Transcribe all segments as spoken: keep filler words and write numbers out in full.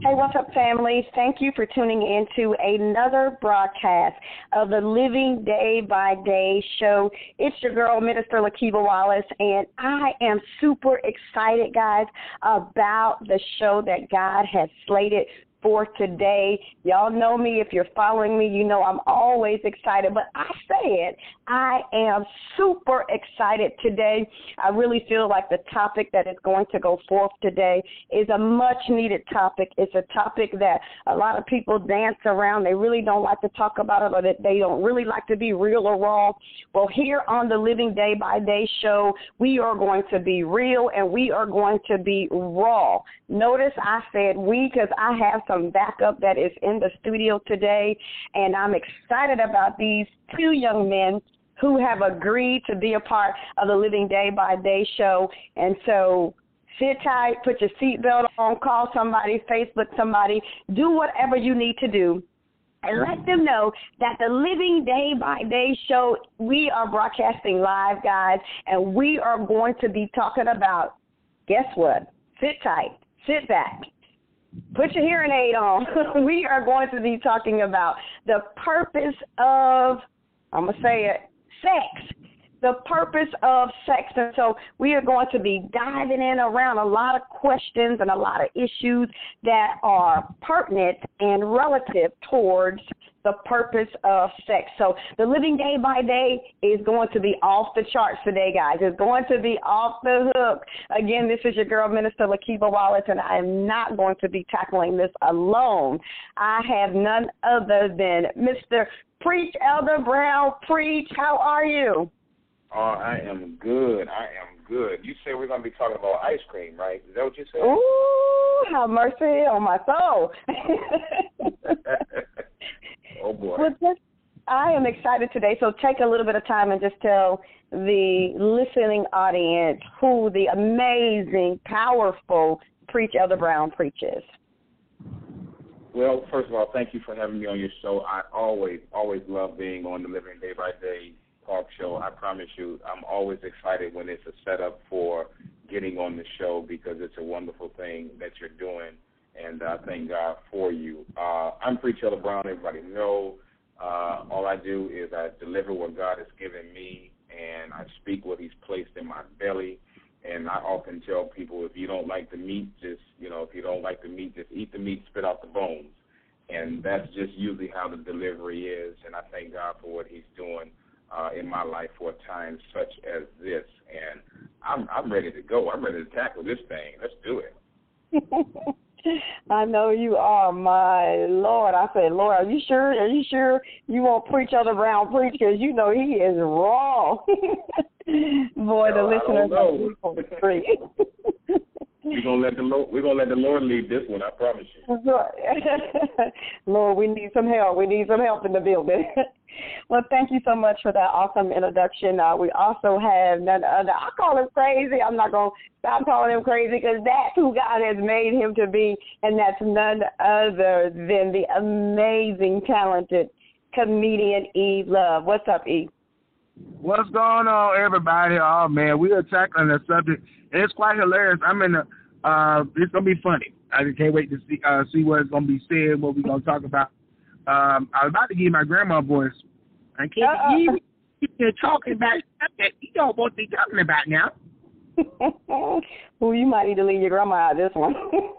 Hey, what's up, family? Thank you for tuning in to another broadcast of the Living Day by Day show. It's your girl, Minister Lakiva Wallace, and I am super excited, guys, about the show that God has slated for today. Y'all know me. If you're following me, you know I'm always excited. But I said I am super excited today. I really feel like the topic that is going to go forth today is a much-needed topic. It's a topic that a lot of people dance around. They really don't like to talk about it, or that they don't really like to be real or raw. Well, here on the Living Day by Day show, we are going to be real and we are going to be raw. Notice I said we because I have some backup that is in the studio today, and I'm excited about these two young men who have agreed to be a part of the Living Day by Day show. And so sit tight, put your seatbelt on, call somebody, Facebook somebody, do whatever you need to do, and let them know that the Living Day by Day show, we are broadcasting live, guys, and we are going to be talking about, guess what? Sit tight, sit back, put your hearing aid on. We are going to be talking about the purpose of, I'm going to say it, sex. The purpose of sex. And so we are going to be diving in around a lot of questions and a lot of issues that are pertinent and relative towards the purpose of sex. So the Living Day by Day is going to be off the charts today, guys. It's going to be off the hook. Again, this is your girl, Minister Lakiva Wallace, and I am not going to be tackling this alone. I have none other than Mister Preach Elder Brown. Preach, how are you? Oh, I am good. I am good. You said we're going to be talking about ice cream, right? Is that what you said? Ooh, have mercy on my soul. Oh, boy. Well, just, I am excited today, so take a little bit of time and just tell the listening audience who the amazing, powerful Preach Elder Brown preaches. Well, first of all, thank you for having me on your show. I always, always love being on the Living Day by Day talk show. I promise you, I'm always excited when it's a setup for getting on the show because it's a wonderful thing that you're doing, and I uh, thank God for you. Uh, I'm Preacher Elder Brown. Everybody know. Uh, all I do is I deliver what God has given me, and I speak what he's placed in my belly. And I often tell people, if you don't like the meat, just, you know, if you don't like the meat, just eat the meat, spit out the bones. And that's just usually how the delivery is, and I thank God for what he's doing uh, in my life for a time such as this. And I'm, I'm ready to go. I'm ready to tackle this thing. Let's do it. I know you are, my Lord. I said, Lord, are you sure? Are you sure you won't Preach Elder Brown preach? Because you know he is raw. Boy, no, the listeners are free. We're gonna let the Lord. We're gonna let the Lord lead this one. I promise you. Lord, we need some help. We need some help in the building. Well, thank you so much for that awesome introduction. Uh, we also have none other. I call him crazy. I'm not gonna stop calling him crazy because that's who God has made him to be, and that's none other than the amazing, talented comedian Eve Love. What's up, Eve? What's going on, everybody? Oh, man, we are tackling the subject, and it's quite hilarious. I'm in the, uh, it's going to be funny. I just can't wait to see uh, see what it's going to be said, what we're going to talk about. Um, I was about to give my grandma voice. I can't uh-uh. you, you're talking about something you don't want to be talking about now. Well, you might need to leave your grandma out of this one.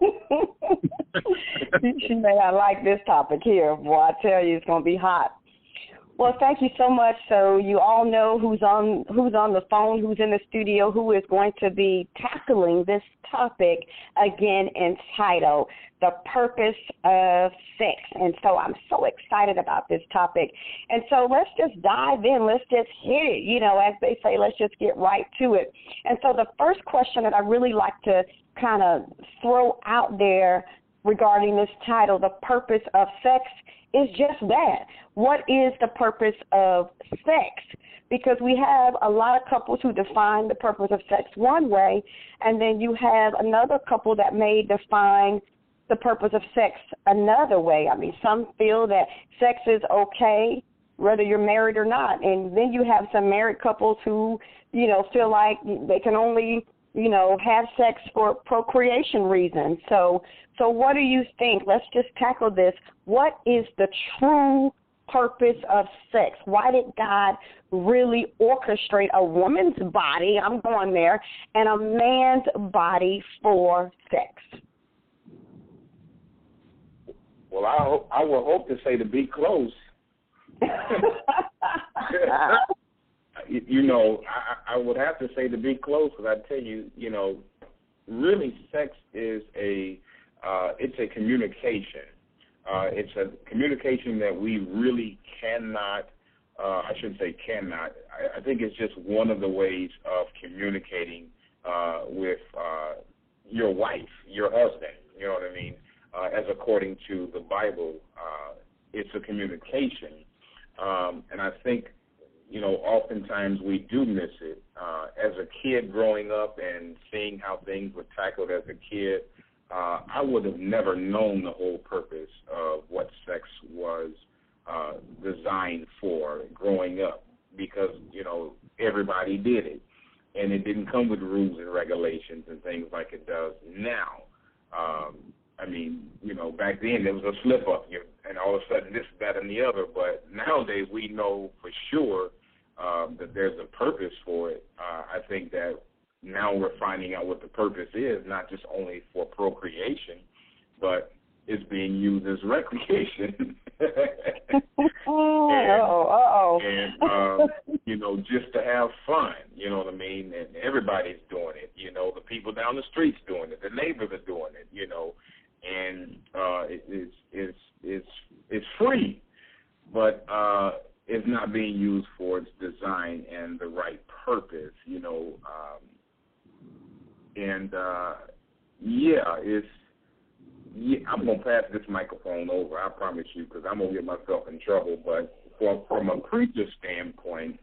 She may not like this topic here. Boy, I tell you, it's going to be hot. Well, thank you so much. So you all know who's on who's on the phone, who's in the studio, who is going to be tackling this topic, again, entitled The Purpose of Sex. And so I'm so excited about this topic. And so let's just dive in. Let's just hit it. You know, as they say, let's just get right to it. And so the first question that I really like to kind of throw out there regarding this title, The Purpose of Sex, is just that. What is the purpose of sex? Because we have a lot of couples who define the purpose of sex one way, and then you have another couple that may define the purpose of sex another way. I mean, some feel that sex is okay whether you're married or not, and then you have some married couples who, you know, feel like they can only you know, have sex for procreation reasons. So, so what do you think? Let's just tackle this. What is the true purpose of sex? Why did God really orchestrate a woman's body, I'm going there, and a man's body for sex? Well, I hope, I will hope to say to be close. You know, I, I would have to say to be close, because I tell you, you know, really sex is a, uh, it's a communication. Uh, it's a communication that we really cannot, uh, I shouldn't say cannot, I, I think it's just one of the ways of communicating uh, with uh, your wife, your husband, you know what I mean, uh, as according to the Bible, uh, it's a communication. Um, and I think, you know, oftentimes we do miss it. Uh, as a kid growing up and seeing how things were tackled as a kid, uh, I would have never known the whole purpose of what sex was uh, designed for growing up, because, you know, everybody did it. And it didn't come with rules and regulations and things like it does now. Um, I mean, you know, back then there was a slip-up, and all of a sudden this, that, and the other. But nowadays we know for sure um, that there's a purpose for it. Uh, I think that now we're finding out what the purpose is, not just only for procreation, but it's being used as recreation. and, uh-oh, uh-oh. and um, you know, just to have fun, you know what I mean? And everybody's doing it. You know, the people down the street's doing it. The neighbors are doing it, you know. And uh, it, it's, it's, it's, it's free, but uh, it's not being used for its design and the right purpose, you know. Um, and, uh, yeah, it's, yeah, I'm going to pass this microphone over, I promise you, because I'm going to get myself in trouble. But from, from a preacher standpoint,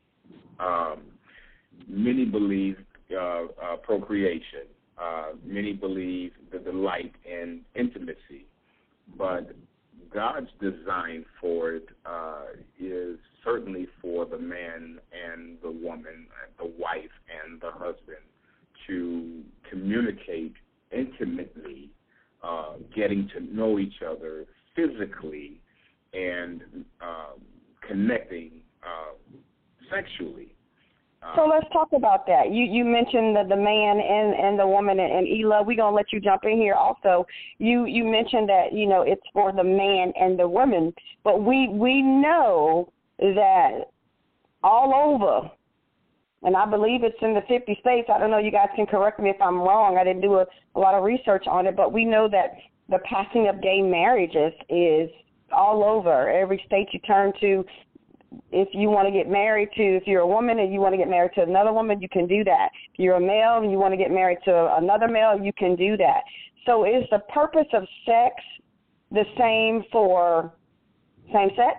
um, many believe uh, uh, procreation. Uh, many believe the delight in intimacy, but God's design for it uh, is certainly for the man and the woman, the wife and the husband, to communicate intimately, uh, getting to know each other physically and um, connecting uh, sexually. So let's talk about that. You you mentioned the, the man and, and the woman, and, and Ela, we're going to let you jump in here also. You you mentioned that, you know, it's for the man and the woman, but we, we know that all over, and I believe it's in the fifty states, I don't know, you guys can correct me if I'm wrong, I didn't do a, a lot of research on it, but we know that the passing of gay marriages is all over. Every state you turn to, if you want to get married to, if you're a woman and you want to get married to another woman, you can do that. If you're a male and you want to get married to another male, you can do that. So is the purpose of sex the same for same sex,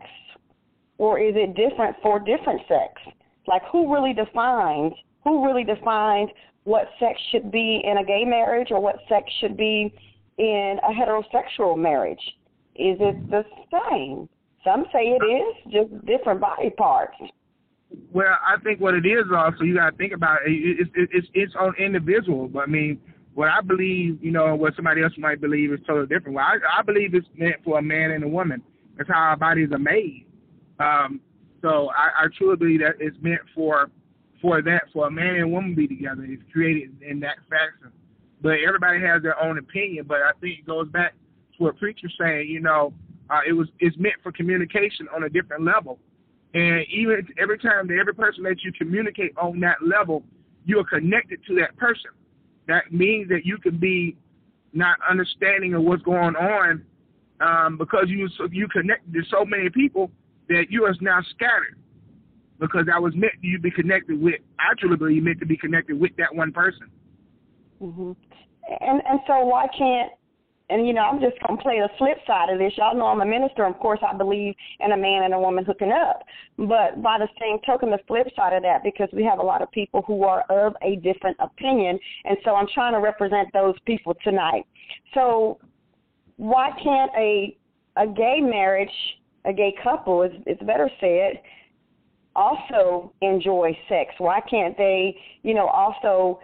or is it different for different sex? Like, who really defines, who really defines what sex should be in a gay marriage or what sex should be in a heterosexual marriage? Is it the same? Some say it is, just different body parts. Well, I think what it is also, you got to think about it, it's, it's, it's on individual. But, I mean, what I believe, you know, what somebody else might believe is totally different. Well, I, I believe it's meant for a man and a woman. That's how our bodies are made. Um, so I, I truly believe that it's meant for for that, for a man and a woman to be together. It's created in that fashion. But everybody has their own opinion. But I think it goes back to what preacher's saying, you know, Uh, it was it's meant for communication on a different level. And even every time that every person that you communicate on that level, you are connected to that person. That means that you can be not understanding of what's going on um, because you you connected to so many people that you are now scattered, because that was meant you to be connected with. I truly believe you meant to be connected with that one person. Mm-hmm. And and so why can't, and, you know, I'm just going to play the flip side of this. Y'all know I'm a minister. Of course, I believe in a man and a woman hooking up. But by the same token, the flip side of that, because we have a lot of people who are of a different opinion, and so I'm trying to represent those people tonight. So why can't a a gay marriage, a gay couple, is it's better said, also enjoy sex? Why can't they, you know, also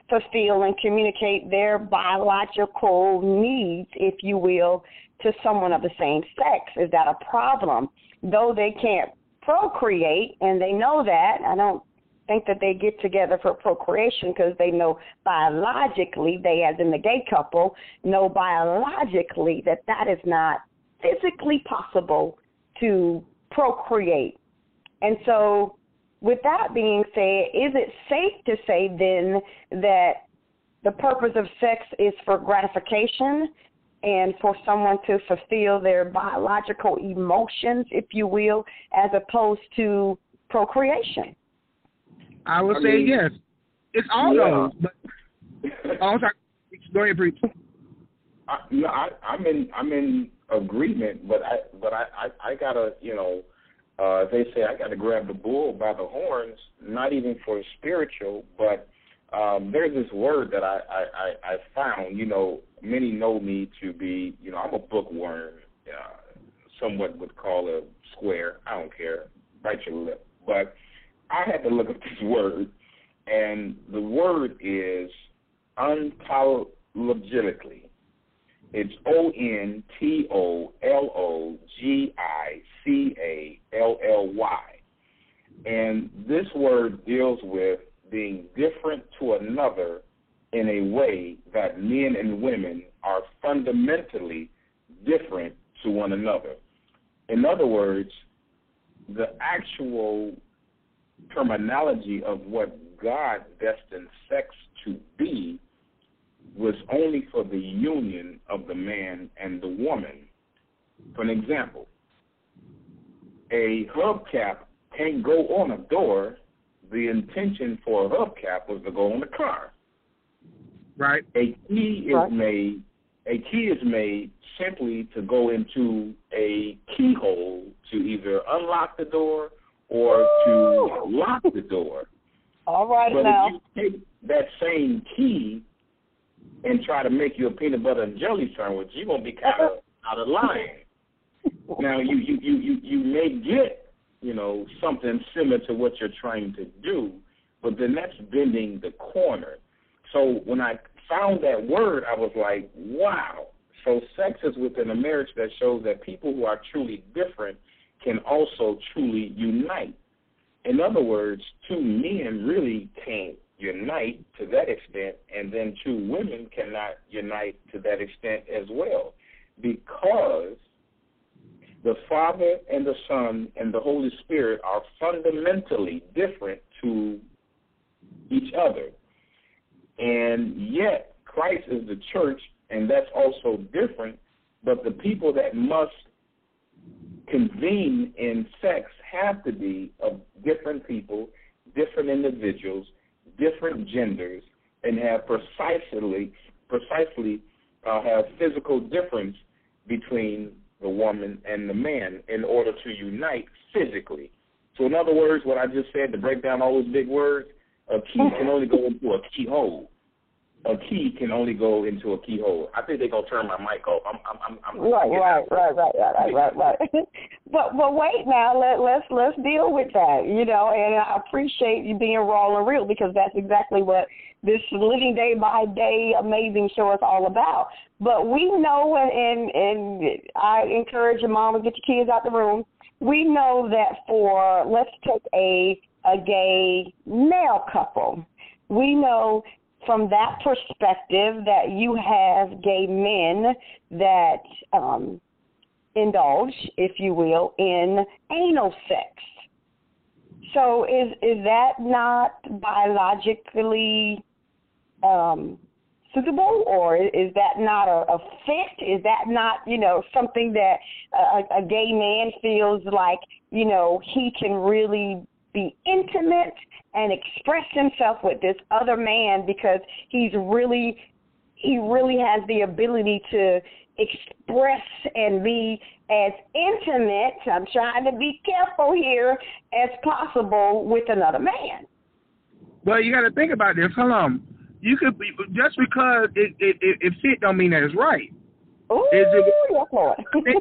fulfill and communicate their biological needs, if you will, to someone of the same sex? Is that a problem? Though they can't procreate, and they know that, I don't think that they get together for procreation because they know biologically, they as in the gay couple, know biologically that that is not physically possible to procreate. And so with that being said, is it safe to say then that the purpose of sex is for gratification and for someone to fulfill their biological emotions, if you will, as opposed to procreation? I would I say mean, yes. It's all yeah. those. But oh, I'm sorry. Go ahead, Preach. I, no, I, I'm in I'm in agreement, but I but I, I, I gotta you know uh, they say I gotta grab the bull by the horns, not even for spiritual, but um, there's this word that I, I, I, I found. You know, many know me to be you know I'm a bookworm. Uh, somewhat would call a square. I don't care. Bite your lip, but I had to look up this word, and the word is ontologically. It's O N T O L O G I C A L L Y. And this word deals with being different to another in a way that men and women are fundamentally different to one another. In other words, the actual terminology of what God destined sex to be was only for the union of the man and the woman. For an example, a hubcap can't go on a door. The intention for a hubcap was to go on the car. Right. A key is right. made. A key is made simply to go into a keyhole to either unlock the door or to lock the door. All right, but now. if you take that same key and try to make you a peanut butter and jelly sandwich, you're gonna be kind of out of line. Now you, you you you you may get you know something similar to what you're trying to do, but then that's bending the corner. So when I found that word, I was like, wow. So sex is within a marriage that shows that people who are truly different can also truly unite. In other words, two men really can't unite to that extent, and then two women cannot unite to that extent as well, because the Father and the Son and the Holy Spirit are fundamentally different to each other. And yet, Christ is the church, and that's also different, but the people that must convene in sex have to be of different people, different individuals, different genders, and have precisely, precisely uh, have physical difference between the woman and the man in order to unite physically. So in other words, what I just said, to break down all those big words, a key can only go into a keyhole. A key can only go into a keyhole. I think they're gonna turn my mic off. I'm, I'm, I'm. Right, right, right, right, right, right, right. But, but wait now. Let let's let's deal with that. You know, and I appreciate you being raw and real, because that's exactly what this living day by day amazing show is all about. But we know, and and, and I encourage your mom to get your kids out the room. We know that for let's take a a gay male couple, we know from that perspective that you have gay men that um, indulge, if you will, in anal sex. So is is that not biologically um, suitable, or is that not a, a fit? Is that not, you know, something that a, a gay man feels like, you know, he can really be intimate and express himself with this other man because he's really, he really has the ability to express and be as intimate, I'm trying to be careful here, as possible with another man? Well, you got to think about this. Hold on. You could be, just because it it, it, it fit don't mean that it's right. Ooh, Is it, yes, Lord.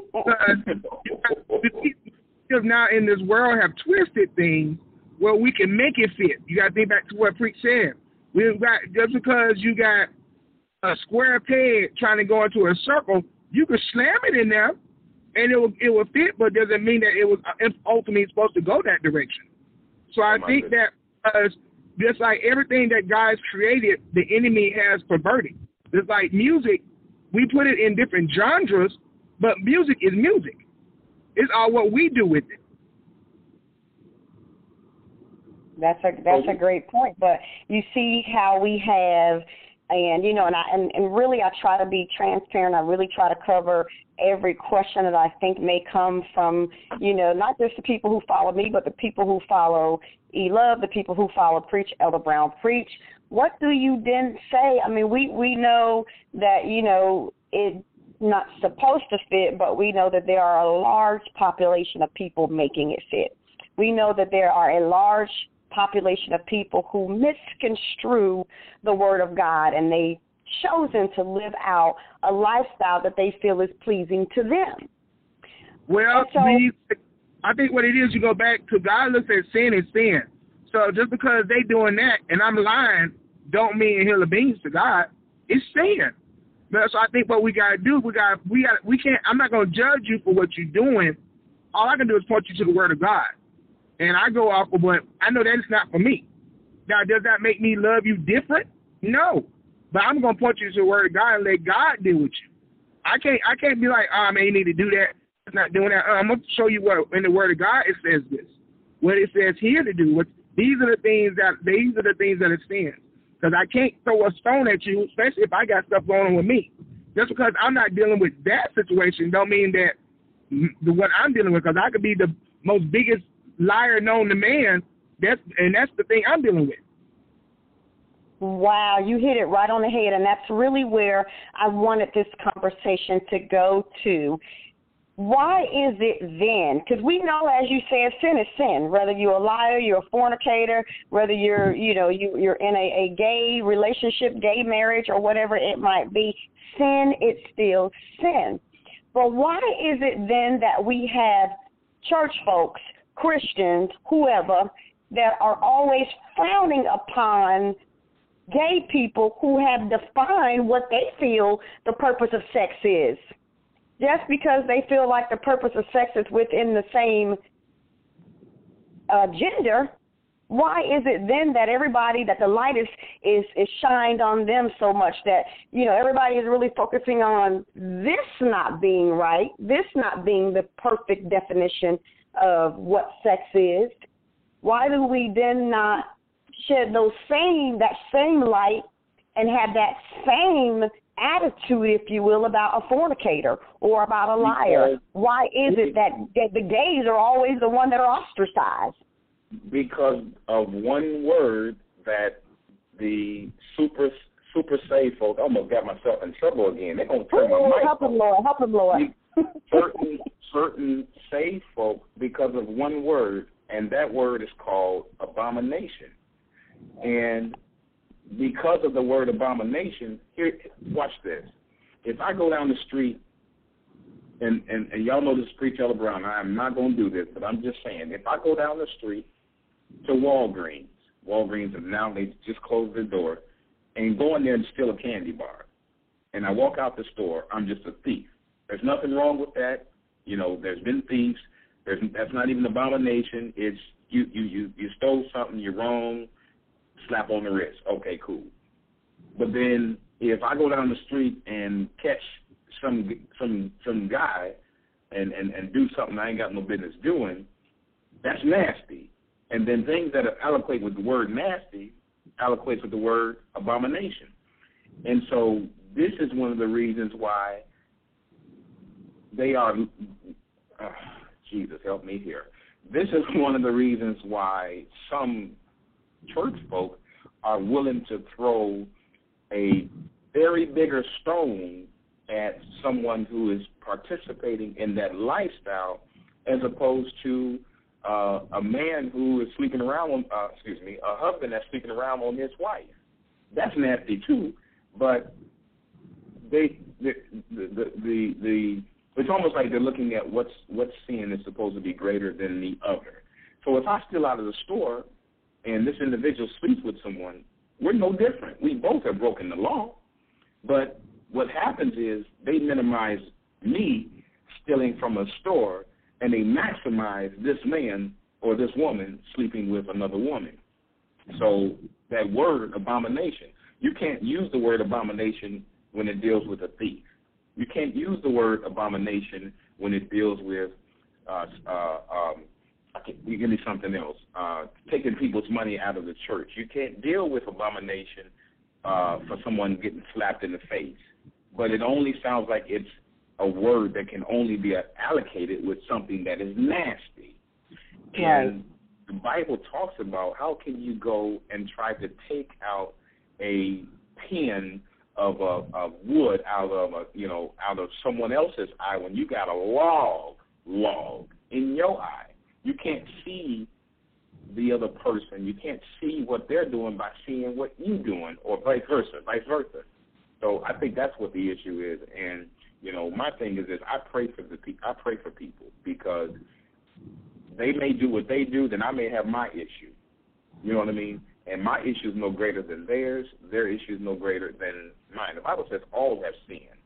Because now in this world have twisted things where we can make it fit. You got to think back to what Preach said. We've got just because you got a square peg trying to go into a circle, you could slam it in there, and it will it will fit, but doesn't mean that it was ultimately supposed to go that direction. So I think goodness. that uh, just like everything that God's created, the enemy has perverted. Just like music, we put it in different genres, but music is music. It's all what we do with it. That's a that's a great point. But you see how we have, and you know, and I and, and really I try to be transparent. I really try to cover every question that I think may come from, you know, not just the people who follow me, but the people who follow E-Love, the people who follow Preach, Elder Brown Preach. What do you then say? I mean, we, we know that, you know, it's not supposed to fit, but we know that there are a large population of people making it fit. We know that there are a large population of people who misconstrue the Word of God, and they chosen to live out a lifestyle that they feel is pleasing to them. Well, so, the, I think what it is, you go back to God looks at sin as sin. So just because they doing that and I'm lying, don't mean a hill of beans to God. It's sin. But so I think what we gotta do, we got we got we can't. I'm not gonna judge you for what you're doing. All I can do is point you to the Word of God, and I go off of what I know that it's not for me. Now, does that make me love you different? No. But I'm gonna point you to the Word of God and let God deal with you. I can't I can't be like, oh man, you need to do that. It's not doing that. Uh, I'm gonna show you what in the Word of God it says this. What it says here to do. What these are the things that these are the things that it stands. Because I can't throw a stone at you, especially if I got stuff going on with me. Just because I'm not dealing with that situation don't mean that the, what I'm dealing with, because I could be the most biggest liar known to man, that's, and that's the thing I'm dealing with. Wow, you hit it right on the head, and that's really where I wanted this conversation to go to. Why is it then? Because we know, as you said, sin is sin. Whether you're a liar, you're a fornicator, whether you're, you know, you, you're in a, a gay relationship, gay marriage, or whatever it might be, sin is still sin. But why is it then that we have church folks, Christians, whoever, that are always frowning upon gay people who have defined what they feel the purpose of sex is? Just because they feel like the purpose of sex is within the same uh, gender, why is it then that everybody, that the light is, is, is shined on them so much that, you know, everybody is really focusing on this not being right, this not being the perfect definition of what sex is? Why do we then not shed those same, that same light and have that same attitude, if you will, about a fornicator or about a liar? Because why is it that, that the gays are always the one that are ostracized? Because of one word that the super super saved folks, I almost got myself in trouble again. They're going to turn Ooh, my mic help them, Lord. Help them, Lord. certain, certain saved folk, because of one word, and that word is called abomination. And because of the word abomination, here, watch this. If I go down the street, and, and, and y'all know this is Preach Elder Brown, I'm not going to do this, but I'm just saying, if I go down the street to Walgreens, Walgreens, and now they just closed their door, and go in there and steal a candy bar, and I walk out the store, I'm just a thief. There's nothing wrong with that. You know, there's been thieves. There's, that's not even abomination. It's you, you, you, you stole something, you're wrong, slap on the wrist. Okay, cool. But then if I go down the street and catch some some some guy and, and, and do something I ain't got no business doing, that's nasty. And then things that allocate with the word nasty allocates with the word abomination. And so this is one of the reasons why they are, uh, Jesus, help me here. This is one of the reasons why some church folk are willing to throw a very bigger stone at someone who is participating in that lifestyle, as opposed to uh, a man who is sleeping around on, uh, excuse me, a husband that's sleeping around on his wife. That's nasty too, but they, the, the, the, the, the it's almost like they're looking at what's what sin is supposed to be greater than the other. So if I steal out of the store and this individual sleeps with someone, We're no different. We both have broken the law. But what happens is they minimize me stealing from a store, and they maximize this man or this woman sleeping with another woman. So that word, abomination, you can't use the word abomination when it deals with a thief. You can't use the word abomination when it deals with, uh, uh, um, you give me something else, uh, taking people's money out of the church. You can't deal with abomination uh, for someone getting slapped in the face. But it only sounds like it's a word that can only be allocated with something that is nasty. Right. And the Bible talks about how can you go and try to take out a pin of a of wood out of a you know out of someone else's eye when you got a log log in your eye. You can't see the other person. You can't see what they're doing by seeing what you're doing, or vice versa, vice versa. So I think that's what the issue is. And you know, my thing is this: I pray for the pe- I pray for people because they may do what they do, then I may have my issue. You know what I mean? And my issue is no greater than theirs. Their issue is no greater than mine. The Bible says all have sinned.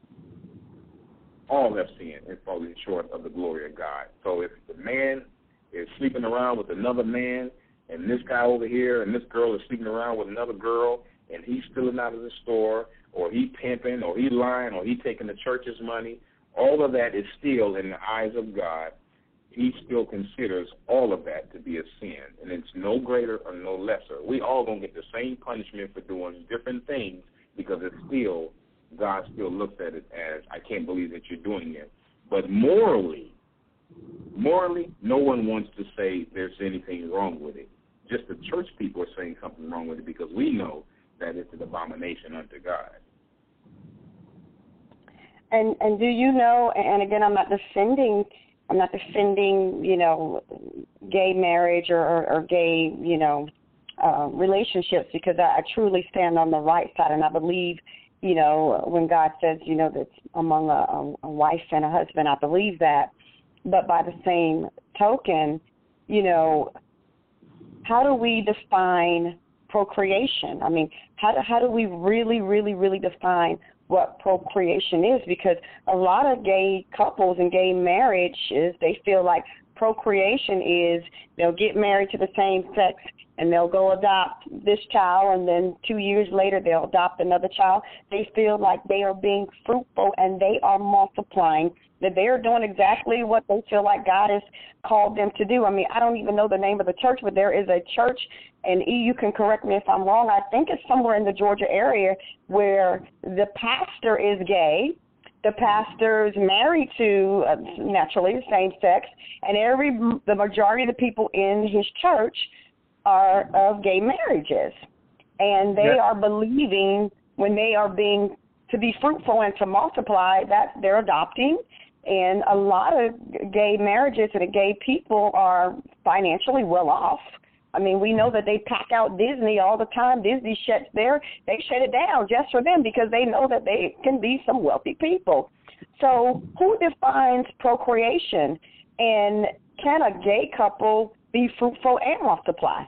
All have sinned and fallen short of the glory of God. So if the man is sleeping around with another man, and this guy over here and this girl is sleeping around with another girl, and he's stealing out of the store, or he pimping, or he lying, or he taking the church's money, all of that is still in the eyes of God. He still considers all of that to be a sin, and it's no greater or no lesser. We all going to get the same punishment for doing different things because it's still, God still looks at it as, I can't believe that you're doing it. But morally, morally, no one wants to say there's anything wrong with it. Just the church people are saying something wrong with it because we know that it's an abomination unto God. And and do you know, and again, I'm not defending I'm not defending, you know, gay marriage or, or, or gay, you know, uh, relationships because I, I truly stand on the right side, and I believe, you know, when God says, you know, that's among a, a wife and a husband, I believe that. But by the same token, you know, how do we define procreation? I mean, how do, how do we really, really, really define what procreation is? Because a lot of gay couples and gay marriages, they feel like procreation is they'll get married to the same sex and they'll go adopt this child, and then two years later they'll adopt another child. They feel like they are being fruitful and they are multiplying, that they are doing exactly what they feel like God has called them to do. I mean, I don't even know the name of the church, but there is a church, and E, you can correct me if I'm wrong, I think it's somewhere in the Georgia area where the pastor is gay, the pastor is married to, uh, naturally, the same sex, and every the majority of the people in his church are of gay marriages. And they yeah. are believing when they are being to be fruitful and to multiply that they're adopting. And a lot of gay marriages and gay people are financially well off. I mean, we know that they pack out Disney all the time. Disney shuts their, they shut it down just for them because they know that they can be some wealthy people. So who defines procreation? And can a gay couple be fruitful and multiply?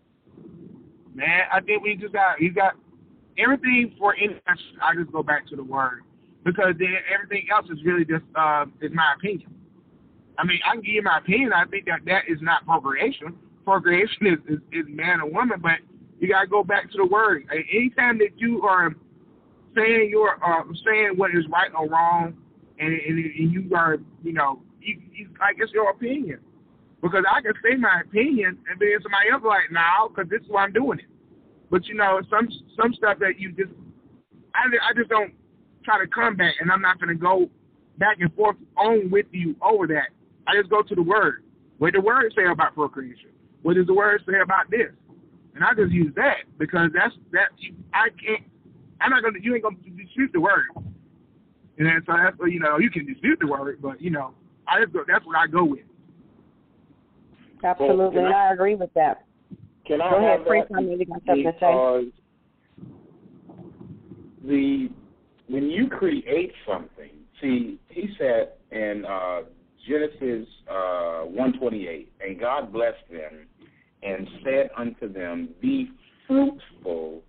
Man, I think we just got, you got everything for any, I just go back to the word. Because then everything else is really just, uh, is my opinion. I mean, I can give you my opinion. I think that that is not procreation. Procreation is, is, is man and woman, but you got to go back to the word. Anytime that you are saying you're uh, saying what is right or wrong, and, and, and you are, you know, you, you, I guess your opinion. Because I can say my opinion, and then somebody else like, no, because this is why I'm doing it. But, you know, some some stuff that you just, I, I just don't try to come back, and I'm not going to go back and forth on with you over that. I just go to the word. What did the word say about procreation? What does the word say about this? And I just use that because that's that. I can't. I'm not gonna. You ain't gonna dispute the word. And so that's you know you can dispute the word, but you know I just go. That's what I go with. Absolutely, well, and I, I agree with that. Can I go have ahead, Free time, maybe got something to say. The when you create something, see, he said in uh, Genesis uh, one twenty-eight, and God blessed them and said unto them, be fruitful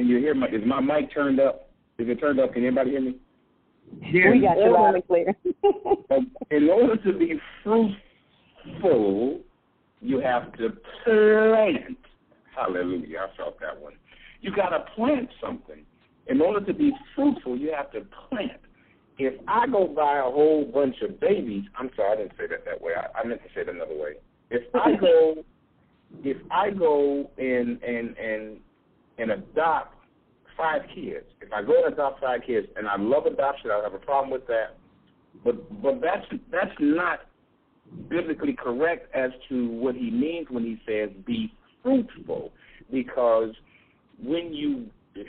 you hear my, is my mic turned up? Is it turned up? Can anybody hear me? Yeah. We got you loud and clear. In order to be fruitful, you have to plant. Hallelujah. I felt that one. You got to plant something. In order to be fruitful, you have to plant. If I go buy a whole bunch of babies, I'm sorry, I didn't say that that way. I, I meant to say it another way. If I go, if I go and and and and adopt five kids, if I go and adopt five kids, and I love adoption, I don't have a problem with that. But but that's that's not biblically correct as to what he means when he says be fruitful, because when you,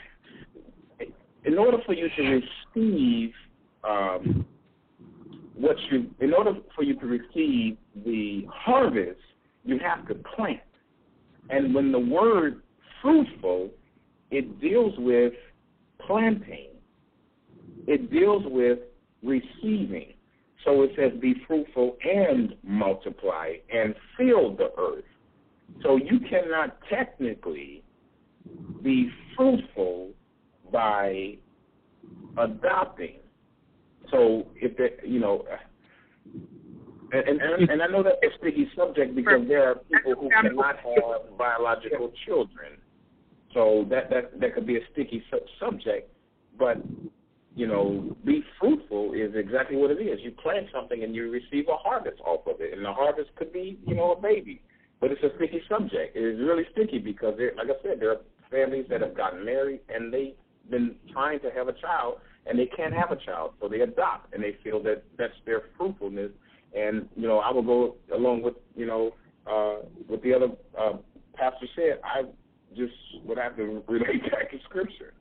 in order for you to receive um, what you, in order for you to receive the harvest, you have to plant. And when the word fruitful, it deals with planting. It deals with receiving. So it says be fruitful and multiply and fill the earth. So you cannot technically be fruitful by adopting. So if the, you know, and, and and I know that's a sticky subject because there are people who cannot have biological children. So that that that could be a sticky su- subject. But you know, be fruitful is exactly what it is. You plant something and you receive a harvest off of it, and the harvest could be, you know, a baby. But it's a sticky subject. It is really sticky because, like I said, there are families that have gotten married and they've been trying to have a child and they can't have a child, so they adopt and they feel that that's their fruitfulness. And you know, I will go along with you know uh, what the other uh, pastor said. I just would have to relate back to Scripture.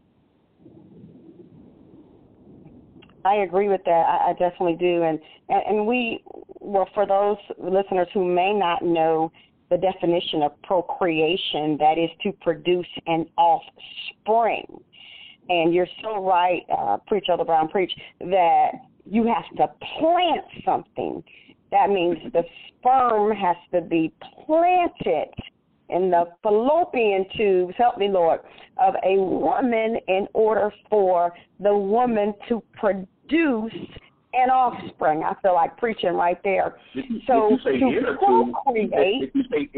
I agree with that. I, I definitely do. And, and and we, well, for those listeners who may not know the definition of procreation, that is to produce an offspring. And you're so right, uh, Preach, Elder Brown, preach, that you have to plant something. That means the sperm has to be planted in the fallopian tubes, help me, Lord, of a woman in order for the woman to produce an offspring. I feel like preaching right there. Did you, so did you say to procreate, procreate, did you say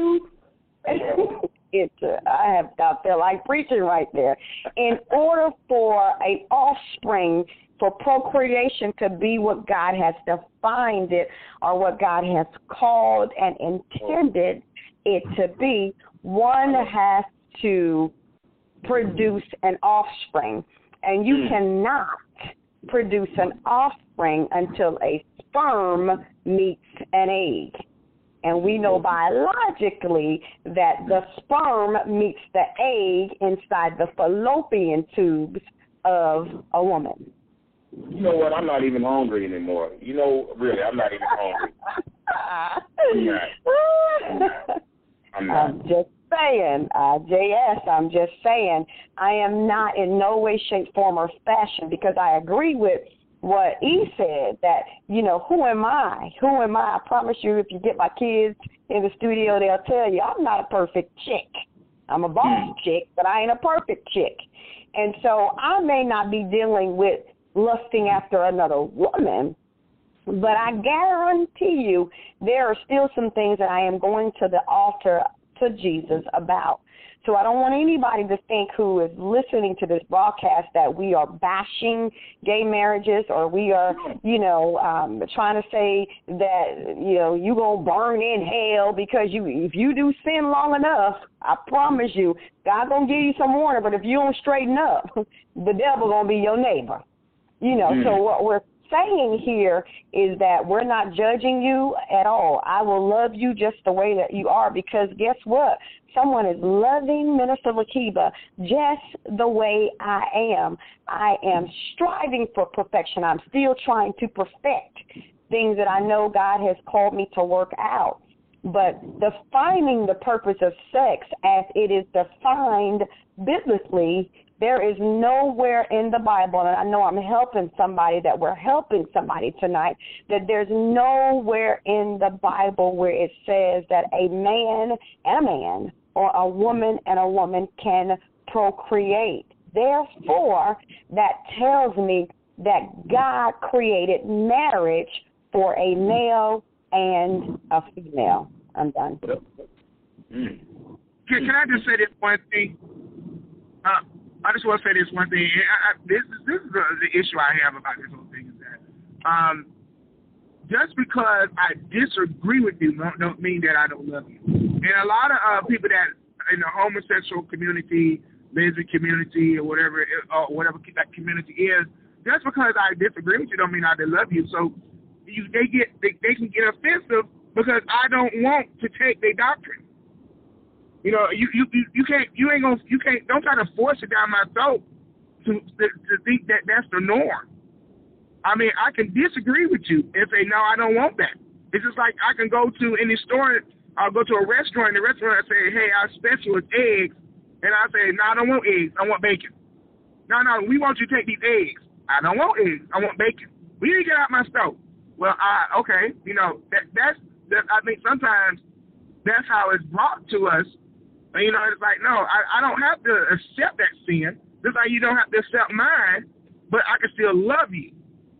intertube? it, uh, I have I feel like preaching right there. In order for a offspring, for procreation to be what God has defined it or what God has called and intended it to be, one has to produce an offspring. And you mm. cannot produce an offspring until a sperm meets an egg. And we know biologically that the sperm meets the egg inside the fallopian tubes of a woman. You know what? I'm not even hungry anymore. You know, really, I'm not even hungry. I'm not. I'm not. I'm not. I'm just saying, uh, J S, I'm just saying, I am not in no way, shape, form, or fashion, because I agree with what he said, that, you know, who am I? Who am I? I promise you, if you get my kids in the studio, they'll tell you I'm not a perfect chick. I'm a boss chick, but I ain't a perfect chick. And so I may not be dealing with lusting after another woman, but I guarantee you there are still some things that I am going to the altar to Jesus about. So I don't want anybody to think who is listening to this broadcast that we are bashing gay marriages, or we are, you know, um, trying to say that, you know, you're going to burn in hell because you, if you do sin long enough, I promise you, God going to give you some warning. But if you don't straighten up, the devil going to be your neighbor. You know, mm. so what we're saying here is that we're not judging you at all. I will love you just the way that you are, because guess what? Someone is loving Minister Lakiba just the way I am. I am striving for perfection. I'm still trying to perfect things that I know God has called me to work out. But defining the purpose of sex as it is defined biblically, there is nowhere in the Bible, and I know I'm helping somebody, that we're helping somebody tonight, that there's nowhere in the Bible where it says that a man and a man or a woman and a woman can procreate. Therefore, that tells me that God created marriage for a male and a female. I'm done. Mm. Can, can I just say this one thing? Uh, I just want to say this one thing. I, I, this is this is the, the issue I have about this whole thing is that um, just because I disagree with you don't, don't mean that I don't love you. And a lot of uh, people that in the homosexual community, lesbian community, or whatever, or whatever that community is, just because I disagree with you don't mean I love you. So you, they get they, they can get offensive because I don't want to take their doctrine. You know, you, you you can't you ain't gonna you can't don't try to force it down my throat to to, to think that that's the norm. I mean, I can disagree with you and say no, I don't want that. It's just like I can go to any store, I'll go to a restaurant, and the restaurant and say, hey, our special is eggs, and I say no, I don't want eggs, I want bacon. No, no, we want you to take these eggs. I don't want eggs, I want bacon. We need to get out my stove. Well, I okay, you know that that's that. I think sometimes that's how it's brought to us. You know, it's like, no, I, I don't have to accept that sin. Just like you don't have to accept mine, but I can still love you.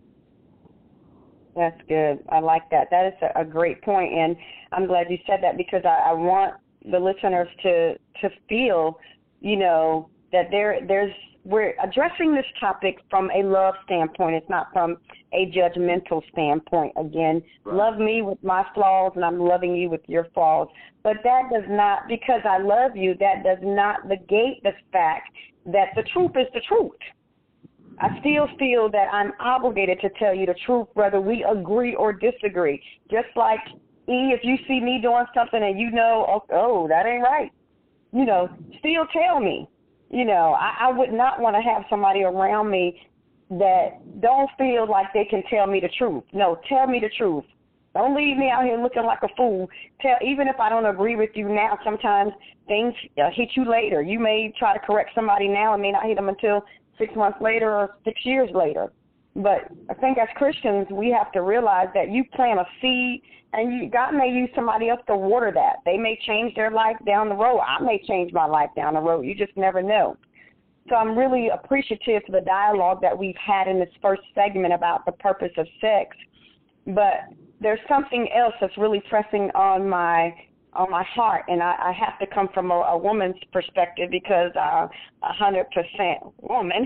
That's good. I like that. That is a, a great point, and I'm glad you said that because I, I want the listeners to to feel, you know, that there there's we're addressing this topic from a love standpoint. It's not from a judgmental standpoint. Again, right. Love me with my flaws, and I'm loving you with your flaws. But that does not, because I love you, that does not negate the fact that the truth is the truth. I still feel that I'm obligated to tell you the truth, whether we agree or disagree. Just like, E, if you see me doing something and you know, oh, oh that ain't right, you know, still tell me. You know, I, I would not want to have somebody around me that don't feel like they can tell me the truth. No, tell me the truth. Don't leave me out here looking like a fool. Tell, even if I don't agree with you now, sometimes things uh, hit you later. You may try to correct somebody now and may not hit them until six months later or six years later. But I think as Christians, we have to realize that you plant a seed, and you, God may use somebody else to water that. They may change their life down the road. I may change my life down the road. You just never know. So I'm really appreciative for the dialogue that we've had in this first segment about the purpose of sex. But there's something else that's really pressing on my on my heart, and I, I have to come from a, a woman's perspective because I'm a hundred percent woman.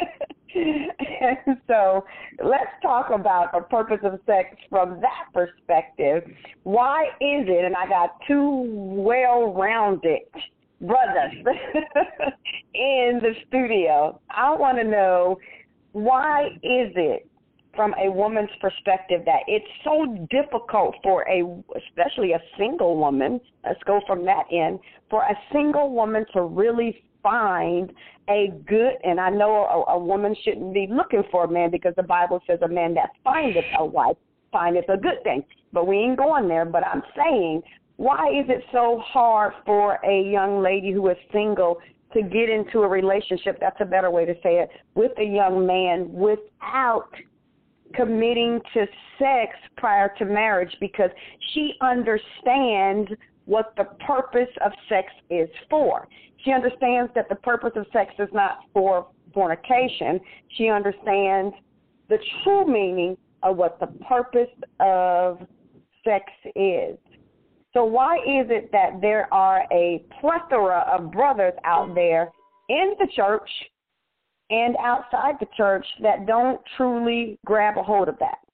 And so let's talk about the purpose of sex from that perspective. Why is it, and I got two well-rounded brothers in the studio, I want to know, why is it from a woman's perspective that it's so difficult for a, especially a single woman, let's go from that end, for a single woman to really find a good, and I know a, a woman shouldn't be looking for a man because the Bible says a man that findeth a wife findeth a good thing, but we ain't going there. But I'm saying, why is it so hard for a young lady who is single to get into a relationship, that's a better way to say it, with a young man without committing to sex prior to marriage, because she understands what the purpose of sex is for. She understands that the purpose of sex is not for fornication. She understands the true meaning of what the purpose of sex is. So why is it that there are a plethora of brothers out there in the church and outside the church that don't truly grab a hold of that?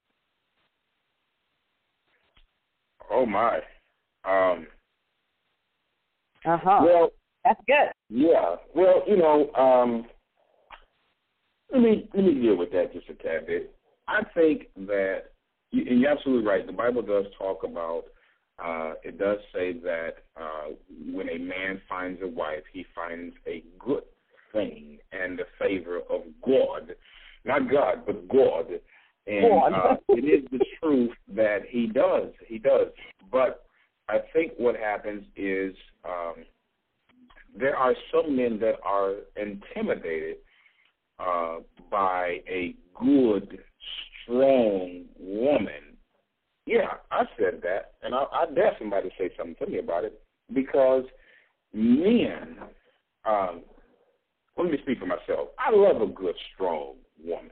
Oh, my. Um, uh-huh. Well, that's good. Yeah. Well, you know, um, let me let me deal with that just a tad bit. I think that, and you're absolutely right, the Bible does talk about, uh, it does say that uh, when a man finds a wife, he finds a good thing and the favor of God. Not God, but God. And uh, it is the truth that he does. He does. But I think what happens is um, there are some men that are intimidated uh, by a good, strong woman. Yeah, I said that, and I, I dare somebody to say something to me about it, because men, um, let me speak for myself. I love a good, strong woman.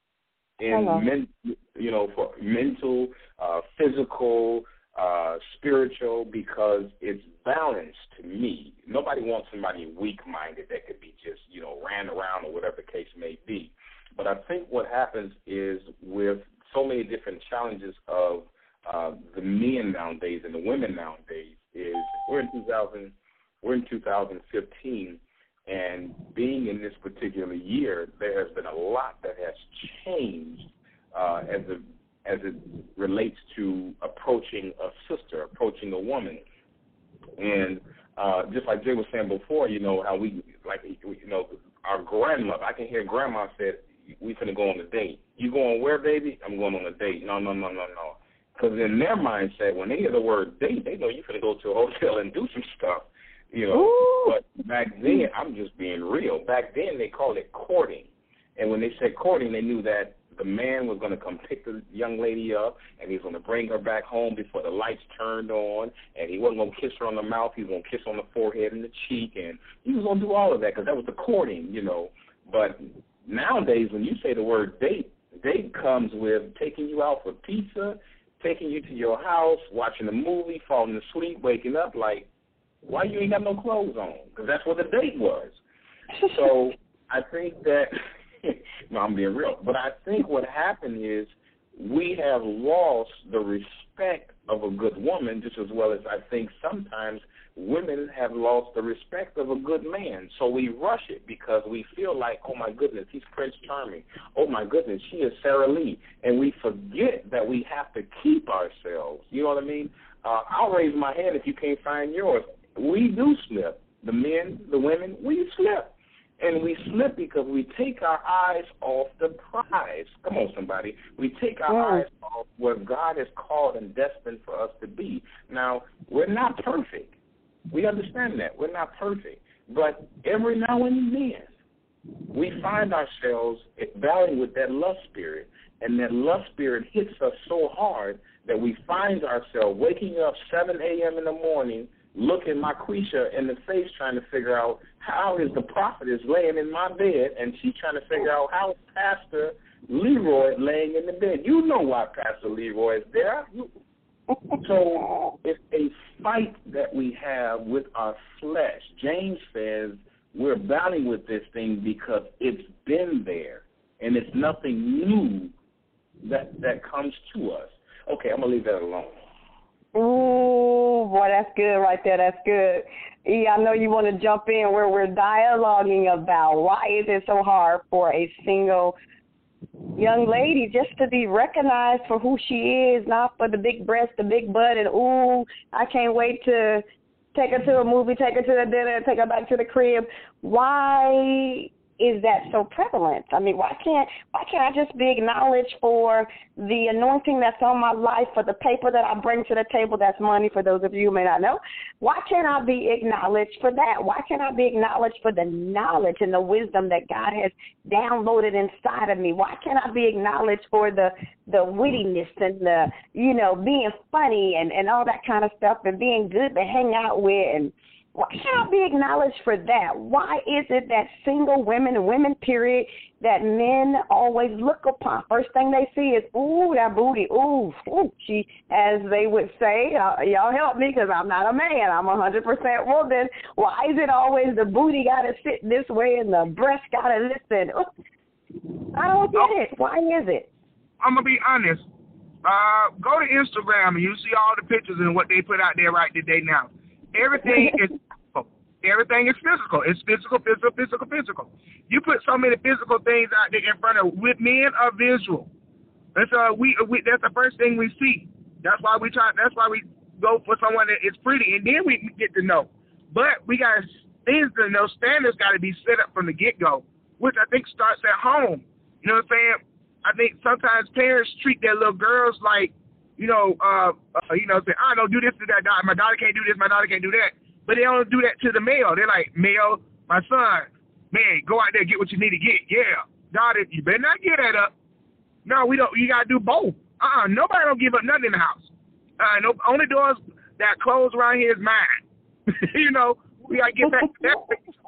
And, men, you know, for mental, uh, physical, uh, spiritual, because it's balanced to me. Nobody wants somebody weak-minded that could be just, you know, ran around or whatever the case may be. But I think what happens is with so many different challenges of uh, the men nowadays and the women nowadays is we're in two thousand, we're in two thousand fifteen, and being in this particular year, there has been a lot that has changed uh, as a as it relates to approaching a sister, approaching a woman. And uh, just like Jay was saying before, you know, how we, like, you know, our grandmother, I can hear grandma said, we finna go on a date. You going where, baby? I'm going on a date. No, no, no, no, no. Because in their mindset, when they hear the word date, they know you finna go to a hotel and do some stuff, you know. Ooh. But back then, I'm just being real. Back then, they called it courting. And when they said courting, they knew that the man was going to come pick the young lady up, and he was going to bring her back home before the lights turned on, and he wasn't going to kiss her on the mouth. He was going to kiss on the forehead and the cheek, and he was going to do all of that because that was the courting, you know. But nowadays, when you say the word date, date comes with taking you out for pizza, taking you to your house, watching a movie, falling asleep, waking up like, why you ain't got no clothes on? Because that's what the date was. So I think that no, I'm being real. But I think what happened is we have lost the respect of a good woman just as well as I think sometimes women have lost the respect of a good man. So we rush it because we feel like, oh, my goodness, he's Prince Charming. Oh, my goodness, she is Sarah Lee. And we forget that we have to keep ourselves. You know what I mean? Uh, I'll raise my hand if you can't find yours. We do slip. The men, the women, we slip. And we slip because we take our eyes off the prize. Come on, somebody. We take our yeah. eyes off where God has called and destined for us to be. Now, we're not perfect. We understand that. We're not perfect. But every now and then, we find ourselves battling with that lust spirit. And that lust spirit hits us so hard that we find ourselves waking up seven a.m. in the morning, looking Marquisha in the face trying to figure out how is the prophetess laying in my bed, and she's trying to figure out how is Pastor Leroy laying in the bed. You know why Pastor Leroy is there. So it's a fight that we have with our flesh. James says we're battling with this thing because it's been there, and it's nothing new that, that comes to us. Okay, I'm going to leave that alone. Ooh, boy, that's good right there. That's good. Yeah, I know you want to jump in where we're dialoguing about why is it so hard for a single young lady just to be recognized for who she is, not for the big breast, the big butt, and ooh, I can't wait to take her to a movie, take her to a dinner, take her back to the crib. Why is that so prevalent? I mean, why can't why can't I just be acknowledged for the anointing that's on my life, for the paper that I bring to the table that's money, for those of you who may not know? Why can't I be acknowledged for that? Why can't I be acknowledged for the knowledge and the wisdom that God has downloaded inside of me? Why can't I be acknowledged for the, the wittiness and the, you know, being funny and, and all that kind of stuff and being good to hang out with? And why can't I be acknowledged for that? Why is it that single women and women, period, that men always look upon? First thing they see is, ooh, that booty, ooh, ooh, she, as they would say, uh, y'all help me because I'm not a man. I'm one hundred percent woman. Why is it always the booty got to sit this way and the breast got to listen? Ooh, I don't get it. Why is it? I'm going to be honest. Uh, go to Instagram and you see all the pictures and what they put out there right today now. Everything is physical. Everything is physical. It's physical, physical, physical, physical. You put so many physical things out there in front of with men are visual. That's uh we, we that's the first thing we see. That's why we try. That's why we go for someone that is pretty, and then we get to know. But we got things to know. Standards got to be set up from the get go, which I think starts at home. You know what I'm saying? I think sometimes parents treat their little girls like, you know, uh, uh, you know, say, I don't do this to that daughter. My daughter can't do this. My daughter can't do that. But they don't do that to the male. They're like, male, my son, man, go out there, get what you need to get. Yeah. Daughter, you better not get that up. No, we don't. You got to do both. Uh-uh. Nobody don't give up nothing in the house. Uh, no, only doors that close around here is mine. You know, we got to get back to that.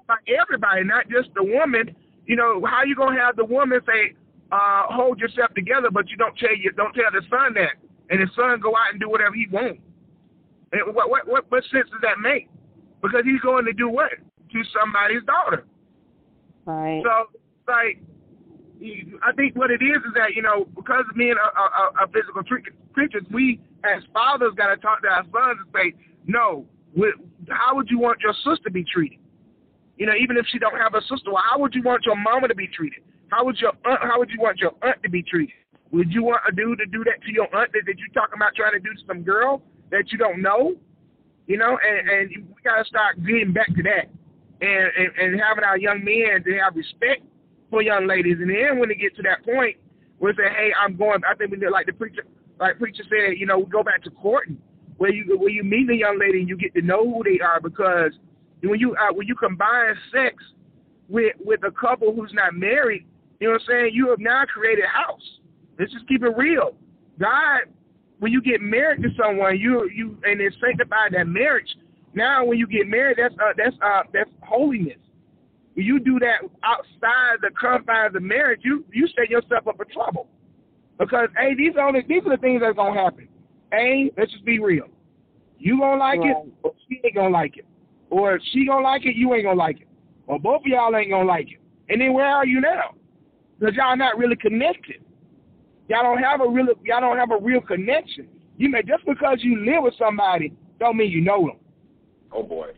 about everybody, not just the woman. You know, how you gonna have the woman say, uh, "Hold yourself together," but you don't tell you don't tell the son that, and the son go out and do whatever he wants. And what what what what sense does that make? Because he's going to do what to somebody's daughter. Right. So, like, I think what it is is that, you know, because of being a, a, a physical creatures, we as fathers got to talk to our sons and say, no, how would you want your sister to be treated? You know, even if she don't have a sister, well, how would you want your mama to be treated? How would your aunt, how would you want your aunt to be treated? Would you want a dude to do that to your aunt that, that you talking about trying to do to some girl that you don't know? You know, and, and we got to start getting back to that and, and, and having our young men to have respect for young ladies. And then when they get to that point, we'll say, hey, I'm going, I think we did like the preacher, like preacher said, you know, we go back to courting, where you where you meet a young lady and you get to know who they are, because when you uh, when you combine sex with with a couple who's not married, you know what I'm saying, you have now created a house. Let's just keep it real. God, when you get married to someone, you you and it's sanctified that marriage. Now, when you get married, that's uh, that's uh, that's holiness. When you do that outside the confines of marriage, you you set yourself up for trouble. Because hey, these are only these are the things that's gonna happen. A, let's just be real. You gonna like right. it, or she ain't gonna like it. Or if she gonna like it, you ain't gonna like it. Or both of y'all ain't gonna like it. And then where are you now? Because y'all not really connected. Y'all don't have a real y'all don't have a real connection. You may just because you live with somebody don't mean you know them. Oh boy.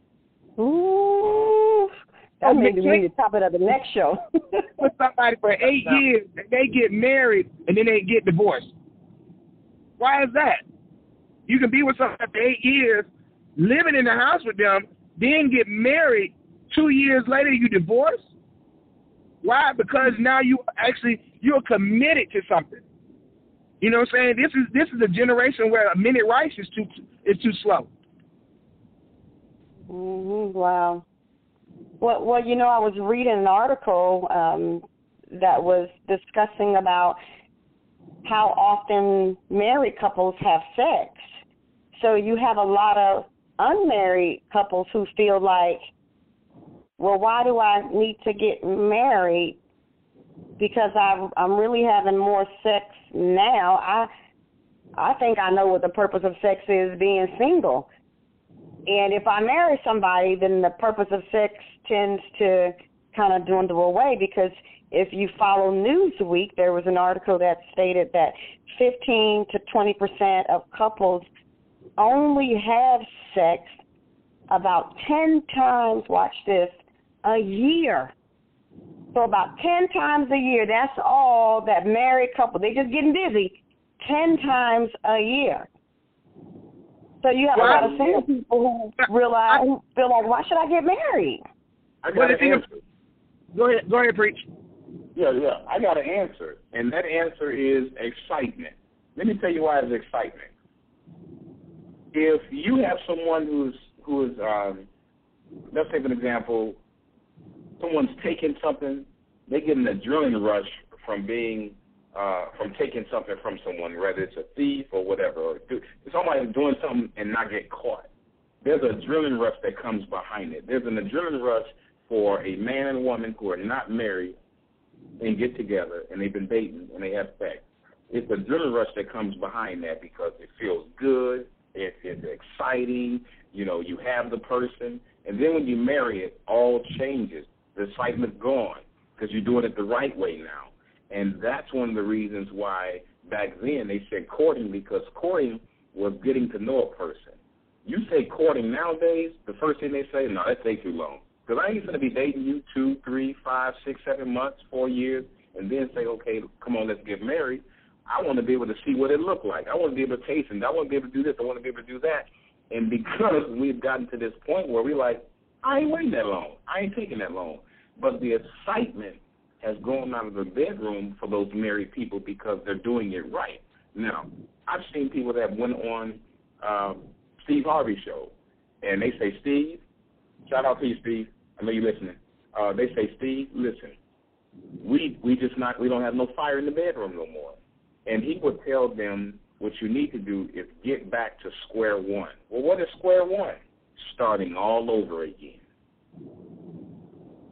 Ooh. That may be the topic of the next show. With somebody for eight years, and they get married, and then they get divorced. Why is that? You can be with somebody for eight years, living in the house with them, then get married. Two years later, you divorce. Why? Because now you actually you're committed to something. You know what I'm saying? This is this is a generation where a minute rice is too is too slow. Mm-hmm. Wow. Well, well, you know, I was reading an article um, that was discussing about how often married couples have sex. So you have a lot of unmarried couples who feel like, well, why do I need to get married? Because I, I'm really having more sex now. I, I think I know what the purpose of sex is, being single. And if I marry somebody, then the purpose of sex tends to kind of dwindle away, because if you follow Newsweek, there was an article that stated that fifteen to twenty percent of couples only have sex about ten times, watch this, a year. So about ten times a year, that's all that married couple, they just getting busy, ten times a year. So you have well, a lot of single people who realize, who feel like, why should I get married? I got an answer. Go ahead, go ahead, preach. Yeah, yeah, I got an answer, and that answer is excitement. Let me tell you why it's excitement. If you have someone who's who is, um, let's take an example, someone's taking something, they get an adrenaline rush from being Uh, from taking something from someone, whether it's a thief or whatever, or do, somebody doing something and not get caught. There's an adrenaline rush that comes behind it. There's an adrenaline rush for a man and woman who are not married and get together and they've been dating and they have sex. It's the adrenaline rush that comes behind that because it feels good, it, it's exciting, you know, you have the person, and then when you marry it, all changes. The excitement's gone because you're doing it the right way now. And that's one of the reasons why back then they said courting, because courting was getting to know a person. You say courting nowadays, the first thing they say, no, that takes too long. Because I ain't going to be dating you two, three, five, six, seven months, four years, and then say, okay, come on, let's get married. I want to be able to see what it looked like. I want to be able to taste it. I want to be able to do this. I want to be able to do that. And because we've gotten to this point where we're like, I ain't waiting that long. I ain't taking that long. But the excitement has gone out of the bedroom for those married people because they're doing it right. Now, I've seen people that went on uh, Steve Harvey's show, and they say, Steve, shout out to you, Steve. I know you're listening. Uh, they say, Steve, listen, we we just not we don't have no fire in the bedroom no more. And he would tell them what you need to do is get back to square one. Well, what is square one? Starting all over again.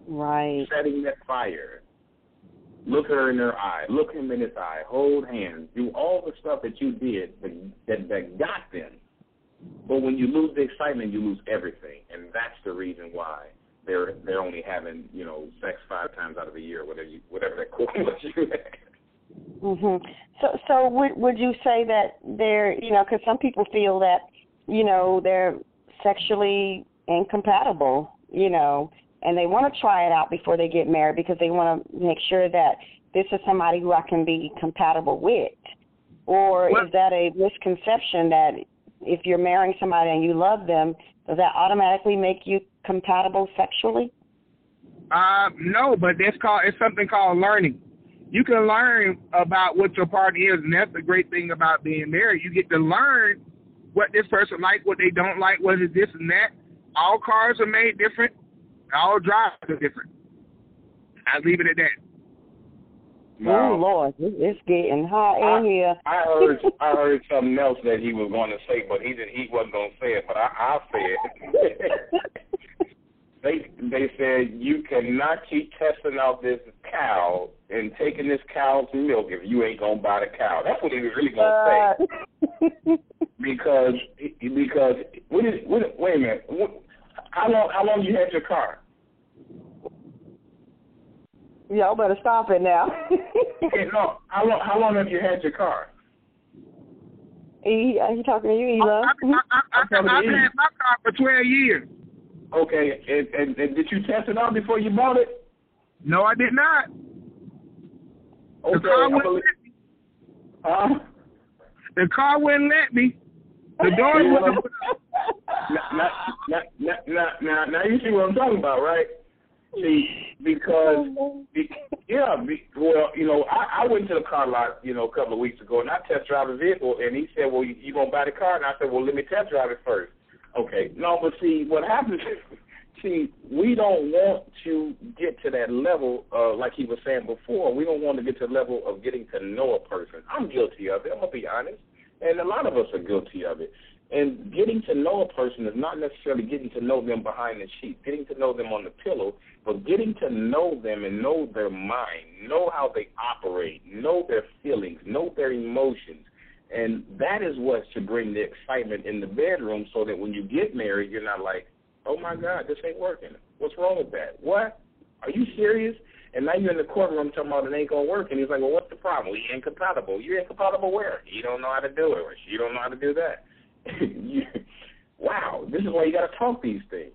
Right. Setting that fire. Look her in her eye. Look him in his eye. Hold hands. Do all the stuff that you did that, that, that got them. But when you lose the excitement, you lose everything. And that's the reason why they're they're only having, you know, sex five times out of a year, whatever you, whatever that quote was you had. Mhm. So so would would you say that they're, you know, because some people feel that, you know, they're sexually incompatible, you know, and they want to try it out before they get married because they want to make sure that this is somebody who I can be compatible with? Or well, is that a misconception that if you're marrying somebody and you love them, does that automatically make you compatible sexually? Uh, no, but that's called, it's something called learning. You can learn about what your partner is, and that's the great thing about being married. You get to learn what this person likes, what they don't like, what is this and that. All cars are made different. All drives are different. I'll leave it at that. Now, oh Lord, it's getting hot I, in here. I heard I heard something else that he was going to say, but he didn't. He wasn't going to say it, but I, I'll say it. they they said you cannot keep testing out this cow and taking this cow's milk if you ain't gonna buy the cow. That's what he was really gonna say. Uh. because because what is, what, wait a minute. What, how long how long you had your car? Y'all better stop it now. Okay, no, how long how long have you had your car? E, are you talking to you, Ela? I've had my car for twelve years. Okay, and, and, and did you test it out before you bought it? No, I did not. Okay, the car wouldn't believe, let me. Huh? The car wouldn't let me. The door wouldn't. Now, now, now, now, now, now you see what I'm talking about, right? See, because, be, yeah, be, well, you know, I, I went to the car lot, you know, a couple of weeks ago, and I test drive a vehicle, and he said, well, you, you going to buy the car? And I said, well, let me test drive it first. Okay, no, but see, what happens is, see, we don't want to get to that level, uh, like he was saying before. We don't want to get to the level of getting to know a person. I'm guilty of it, I'm going to be honest, and a lot of us are guilty of it. And getting to know a person is not necessarily getting to know them behind the sheet, getting to know them on the pillow, but getting to know them and know their mind, know how they operate, know their feelings, know their emotions. And that is what should bring the excitement in the bedroom so that when you get married, you're not like, oh, my God, this ain't working. What's wrong with that? What? Are you serious? And now you're in the courtroom talking about it ain't going to work. And he's like, well, what's the problem? You're incompatible. You're incompatible where? You don't know how to do it, or she don't know how to do that. you, wow, this is why you got to talk these things.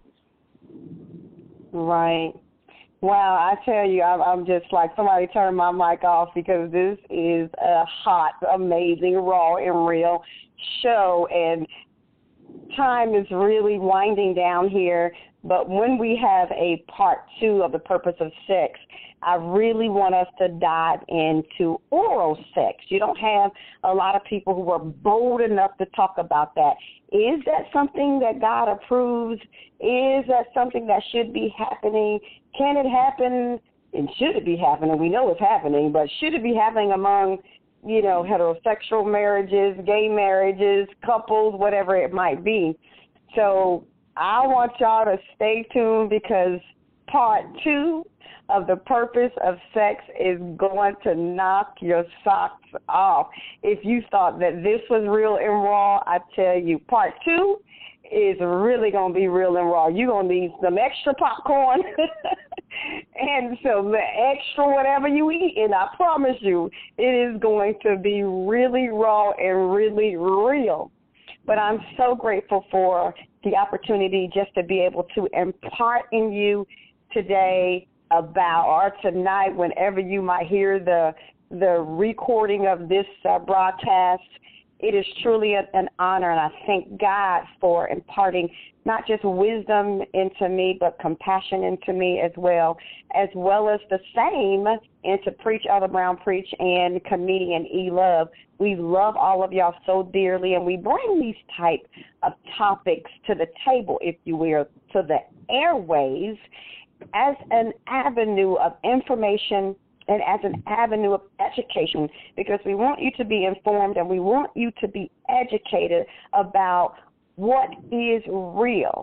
Right. Wow, I tell you, I'm, I'm just like, somebody turn my mic off because this is a hot, amazing, raw and real show, and time is really winding down here. But when we have a part two of the purpose of sex, I really want us to dive into oral sex. You don't have a lot of people who are bold enough to talk about that. Is that something that God approves? Is that something that should be happening? Can it happen? And should it be happening? We know it's happening, but should it be happening among, you know, heterosexual marriages, gay marriages, couples, whatever it might be? So I want y'all to stay tuned because part two of the purpose of sex is going to knock your socks off. If you thought that this was real and raw, I tell you, part two is really going to be real and raw. You're going to need some extra popcorn and some extra whatever you eat, and I promise you it is going to be really raw and really real. But I'm so grateful for the opportunity just to be able to impart in you today about, or tonight, whenever you might hear the the recording of this uh, broadcast. It is truly a, an honor, and I thank God for imparting not just wisdom into me, but compassion into me as well, as well as the same into Preach Elder Brown Preach and comedian E-Love. We love all of y'all so dearly, and we bring these type of topics to the table, if you will, to the airways as an avenue of information and as an avenue of education, because we want you to be informed and we want you to be educated about what is real.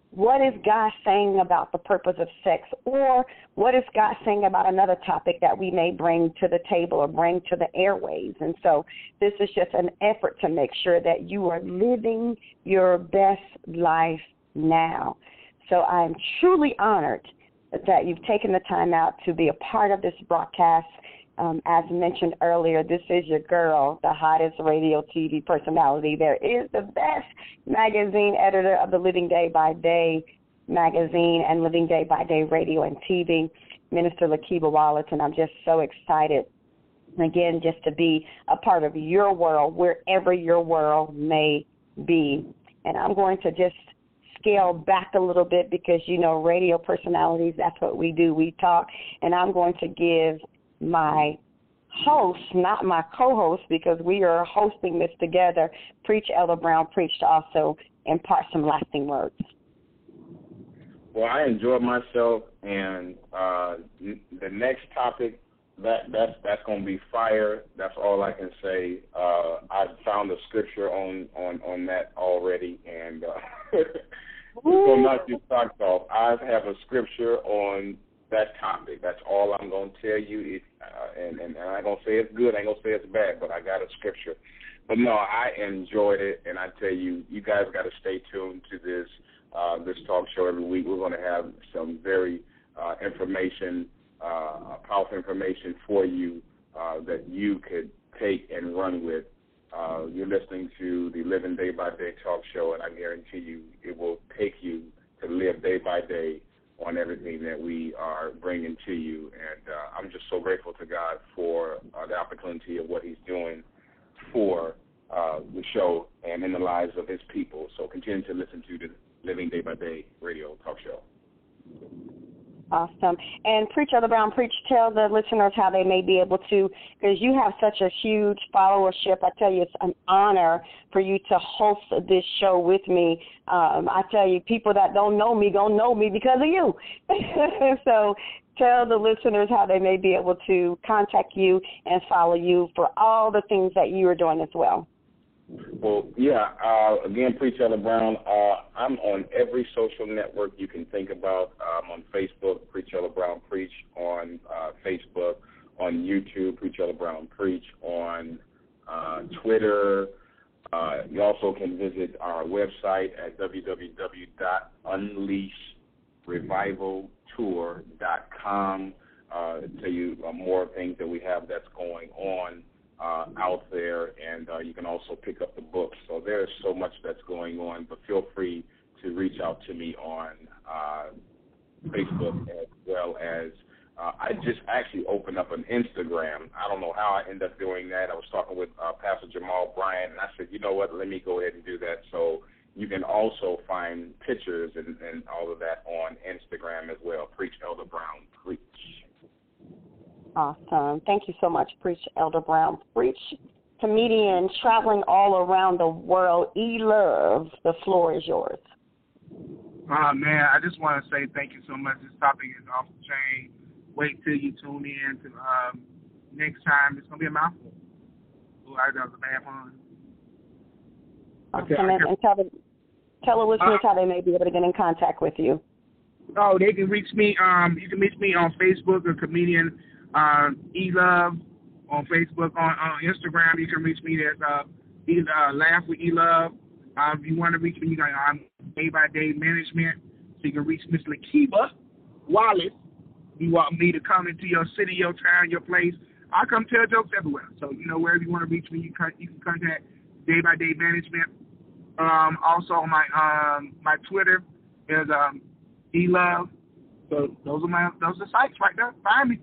what is God saying about the purpose of sex, or what is God saying about another topic that we may bring to the table or bring to the airwaves. And so this is just an effort to make sure that you are living your best life now. So I'm truly honored that you've taken the time out to be a part of this broadcast. Um, as mentioned earlier, this is your girl, the hottest radio T V personality. There is the best magazine editor of the Living Day by Day magazine and Living Day by Day radio and T V, Minister Lakiba Wallace, and I'm just so excited, again, just to be a part of your world, wherever your world may be. And I'm going to just scale back a little bit because, you know, radio personalities, that's what we do. We talk, and I'm going to give my host, not my co-host, because we are hosting this together, Preach Elder Brown Preach, to also impart some lasting words. Well, I enjoyed myself, and uh, the next topic, that that's that's going to be fire. That's all I can say. Uh, I found a scripture on, on, on that already, and uh, it's going to knock your socks off. I have a scripture on that topic. That's all I'm going to tell you. It, uh, and, and I ain't going to say it's good. I ain't going to say it's bad, but I got a scripture. But, no, I enjoyed it, and I tell you, you guys got to stay tuned to this uh, this talk show every week. We're going to have some very uh, information, uh, powerful information for you uh, that you could take and run with. Uh, you're listening to the Living Day by Day talk show, and I guarantee you it will take you to live day by day on everything that we are bringing to you. And uh, I'm just so grateful to God for uh, the opportunity of what he's doing for uh, the show and in the lives of his people. So continue to listen to the Living Day by Day radio talk show. Awesome. And Preach Elder Brown Preach, tell the listeners how they may be able to, because you have such a huge followership. I tell you, it's an honor for you to host this show with me. Um, I tell you, people that don't know me gonna know me because of you. So tell the listeners how they may be able to contact you and follow you for all the things that you are doing as well. Well, yeah, uh, again, Preach Elder Brown. Uh, I'm on every social network you can think about. I'm on Facebook, Preach Elder Brown Preach, on uh, Facebook, on YouTube, Preach Elder Brown Preach, on uh, Twitter. Uh, you also can visit our website at w w w dot unleash revival tour dot com uh, to tell you uh, more things that we have that's going on Uh, out there, and uh, you can also pick up the books. So there's so much that's going on, but feel free to reach out to me on uh, Facebook as well as uh, I just actually opened up an Instagram. I don't know how I ended up doing that. I was talking with uh, Pastor Jamal Bryant, and I said, you know what, let me go ahead and do that. So you can also find pictures and, and all of that on Instagram as well, Preach Elder Brown Preach. Awesome. Thank you so much, Preach Elder Brown Preach. Comedian traveling all around the world. E-Love, the floor is yours. Uh, man, I just want to say thank you so much. This topic is off the chain. Wait till you tune in to um, next time. It's going to be a mouthful. Ooh, I got the bad one. Awesome. Okay, and, and tell the, tell the listeners uh, how they may be able to get in contact with you. Oh, they can reach me. Um, you can reach me on Facebook, a comedian. Uh, E-Love on Facebook, on, on Instagram. You can reach me as uh, e, uh, Laugh with E-Love. Uh, if you want to reach me, you got um, Day by Day Management. So you can reach Miss Lakiba Wallace. You want me to come into your city, your town, your place. I come tell jokes everywhere. So, you know, wherever you want to reach me, you can, you can contact Day by Day Management. Um, also, my um, my Twitter is um, E-Love. So those are my those are the sites right there. Find me.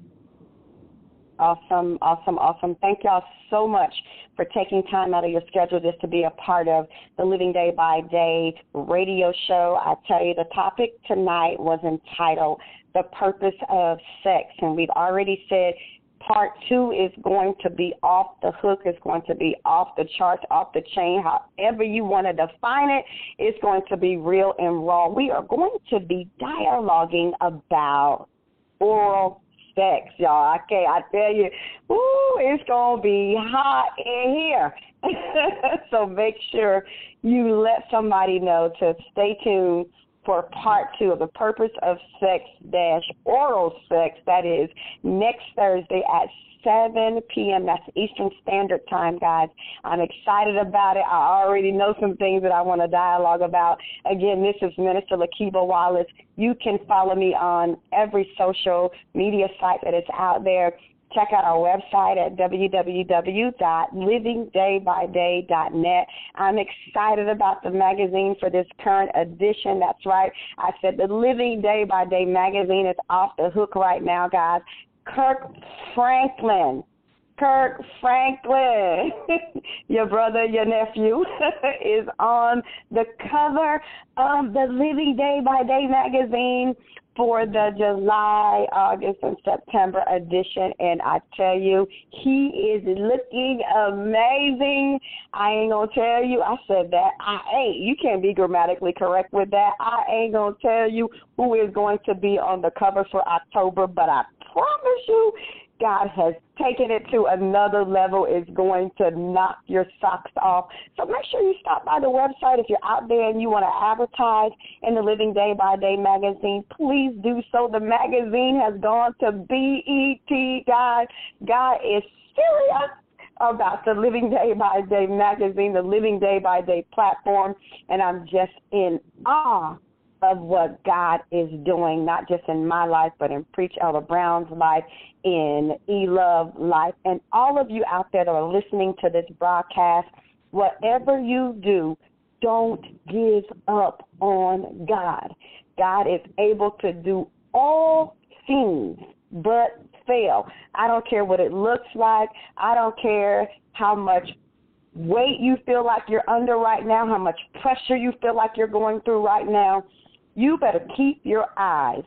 Awesome, awesome, awesome. Thank y'all so much for taking time out of your schedule just to be a part of the Living Day by Day radio show. I tell you, the topic tonight was entitled The Purpose of Sex, and we've already said part two is going to be off the hook, it's going to be off the charts, off the chain, however you want to define it. It's going to be real and raw. We are going to be dialoguing about oral sex, y'all. Okay, I tell you, ooh, it's going to be hot in here. So make sure you let somebody know to stay tuned for part two of The Purpose of Sex dash Oral Sex. That is next Thursday at seven p.m. That's Eastern Standard Time, guys. I'm excited about it. I already know some things that I want to dialogue about. Again, this is Minister Lakiba Wallace. You can follow me on every social media site that is out there. Check out our website at w w w dot living day by day dot net. I'm excited about the magazine for this current edition. That's right. I said the Living Day by Day magazine is off the hook right now, guys. Kirk Franklin. Kirk Franklin, your brother, your nephew, is on the cover of the Living Day by Day magazine for the July, August, and September edition. And I tell you, he is looking amazing. I ain't going to tell you. I said that. I ain't. You can't be grammatically correct with that. I ain't going to tell you who is going to be on the cover for October, but I promise you, God has taken it to another level. It's going to knock your socks off. So make sure you stop by the website. If you're out there and you want to advertise in the Living Day by Day magazine, please do so. The magazine has gone to B E T, guys. God is serious about the Living Day by Day magazine, the Living Day by Day platform, and I'm just in awe of what God is doing, not just in my life, but in Preach Elder Brown's life, in E-Love life, and all of you out there that are listening to this broadcast. Whatever you do, don't give up on God. God is able to do all things but fail. I don't care what it looks like. I don't care how much weight you feel like you're under right now, how much pressure you feel like you're going through right now. You better keep your eyes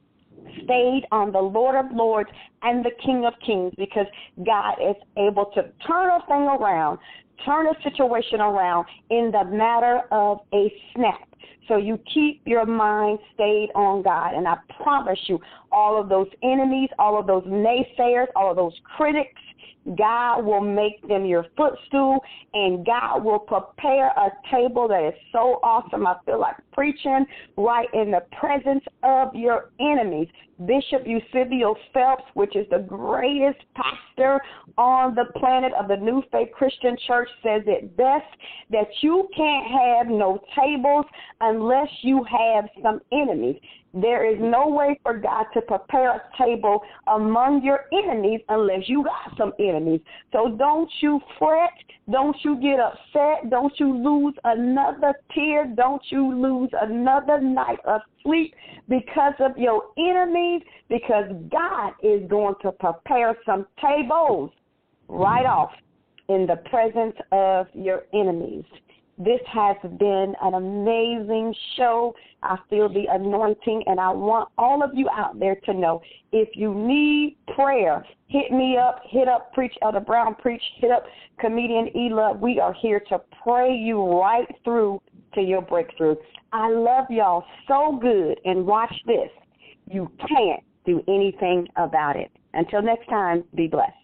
stayed on the Lord of Lords and the King of Kings, because God is able to turn a thing around, turn a situation around in the matter of a snap. So you keep your mind stayed on God. And I promise you, all of those enemies, all of those naysayers, all of those critics, God will make them your footstool, and God will prepare a table that is so awesome. I feel like preaching right in the presence of your enemies. Bishop Eusebio Phelps, which is the greatest pastor on the planet of the New Faith Christian Church, says it best, that you can't have no tables unless you have some enemies. There is no way for God to prepare a table among your enemies unless you got some enemies. So don't you fret. Don't you get upset. Don't you lose another tear. Don't you lose another night of sleep because of your enemies, because God is going to prepare some tables right off in the presence of your enemies. This has been an amazing show. I feel the anointing, and I want all of you out there to know, if you need prayer, hit me up, hit up Preach Elder Brown Preach, hit up Comedian E-Love. We are here to pray you right through to your breakthrough. I love y'all so good, and watch this. You can't do anything about it. Until next time, be blessed.